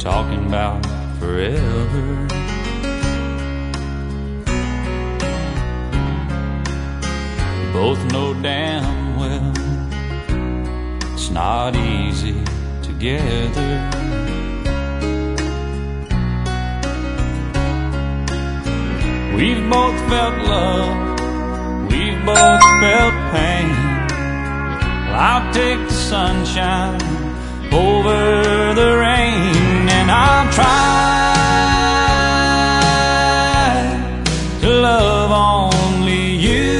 talking about forever. We both know damn well it's not easy together. We've both felt love, we've both felt pain. Well, I'll take the sunshine over the rain, and I'll try to love only you,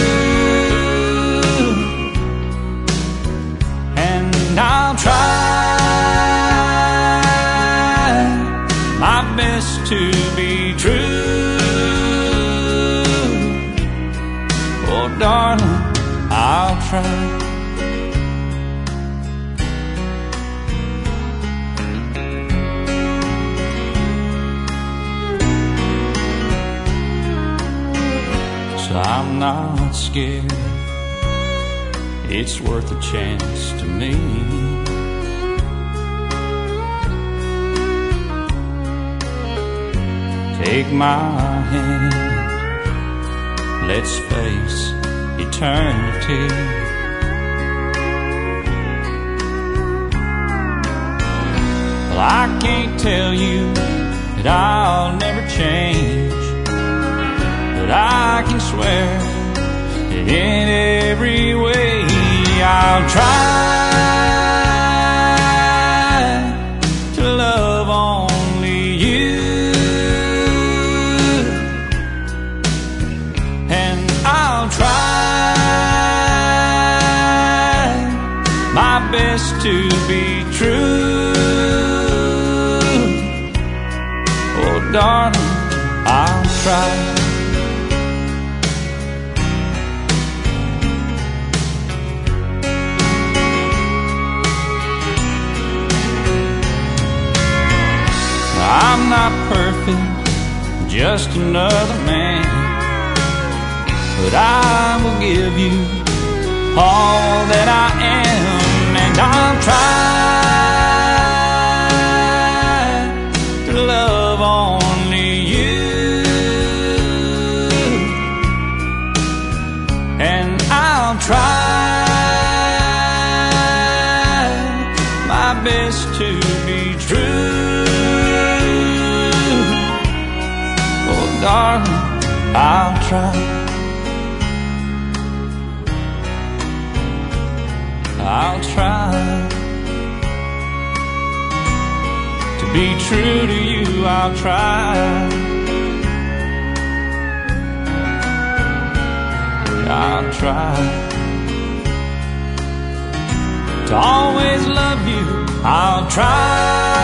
and I'll try my best to be true. Oh, darling, I'll try. I'm not scared, it's worth a chance to me. Take my hand, let's face eternity. Well, I can't tell you that I'll never change, but I can swear that in every way I'll try to love only you, and I'll try my best to be true. Oh, darling, I'll try. I'm not perfect, just another man, but I will give you all that I am, and I'll try to love only you, and I'll try my best to be true. Darling, I'll try. I'll try to be true to you. I'll try. I'll try to always love you. I'll try.